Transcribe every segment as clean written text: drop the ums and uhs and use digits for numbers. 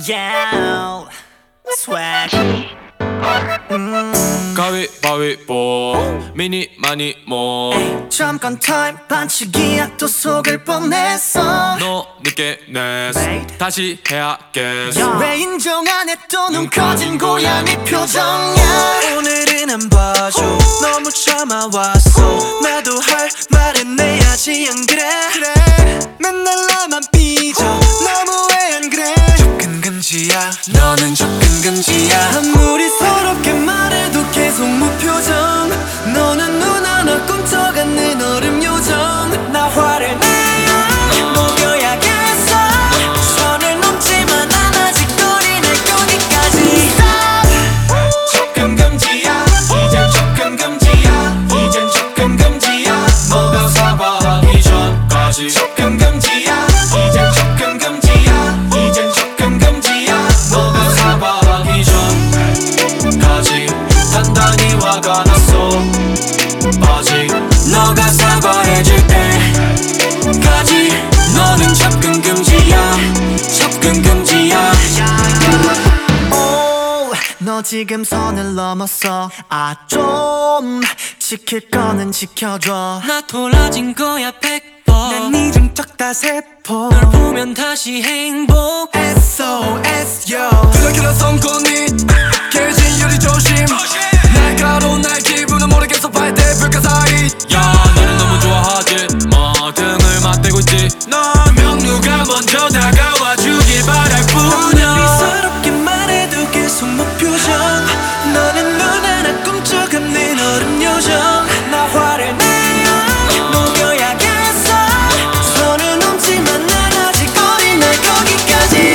Yeah, swag. 가위바위보 미니 많이 뭐 잠깐 타임 반칙이야 또 속을 뻔했어. 너 늦게 냈어 다시 해야겠어. 왜 인정 안 해 또 눈 커진 고양이 표정이야. 오늘은 안 봐줘 너무 참아왔어. 나도 할 말은 내야지 안 그래? 맨날 나만 삐져 너무해 안 그래? 접근 금지야 너는 접근 금지야. 아무리 서럽게 말해도 계속 무표정. 너는 눈 하나 꼼짝 않는 얼음 요정. 나 화를 내야 녹여야겠어. 선을 넘지만 안 아직 거리 날 거기까지. 접근 금지야 이젠 접근 금지야. 이젠 접근 금지야 너가 사과하기 전까지. 접근 금지야 이젠 접근 금지야. 이젠 접근 금지야 너가 사과하기 전까지. 단단히 화가 났어 아직. 너가 사과해줄 때까지 너는 접근 금지야. 접근 금지야. 너 지금 선을 넘었어. 아 좀 지킬 거는 지켜줘. 나 돌아진 거야 100번. 난 이름 적다 세포. 널 보면 다시 행복. SOS yo. 그렇게나 성건이 깨진 유리 조심. 날카로운 날 기분은 모르겠어. 발대 불가사의. 야 너는 너무 좋아하지 마. 등을 맞대고 있지. 명 누가 먼저 다가와 주길 바랄 뿐이야. 서럽게 말해도 계속 무표정. 너는 눈 하나 꼼짝 않는 얼음 요정. 나 화를 내야 녹여야겠어. 선을 넘지만 난 아직 거리 날 거기까지.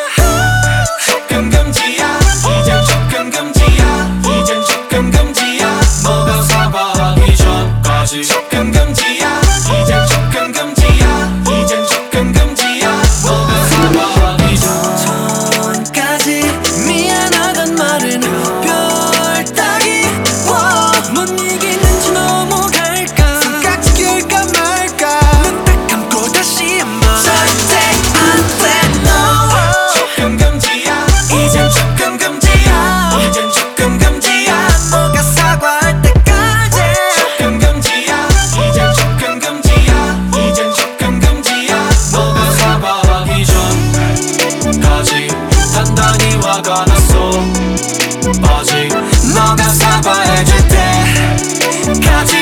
접근 금지야 이젠 접근 금지야. 이젠 접근 금지야 너가 사과하기 전까지. 접근 금지야 이젠 접근 금지야. 이젠 접근 금지야 너가 사과하기 전까지. 미안하단 말은 별 따기. 못 이기는지 넘어갈까. 손깍지 낄까 말까. 눈 딱 감고 다시 한번. 절대 안돼 no. 접근 금지야 이젠 접근 금지야. 이젠 접근 금지야 너가 사과할 때까지. 접근 금지야 이젠 접근 금지야. 이젠 접근 금지야 너가 사과하기 전까지. 단단히 화가 났어 아직. 너가 사과해줄 때까지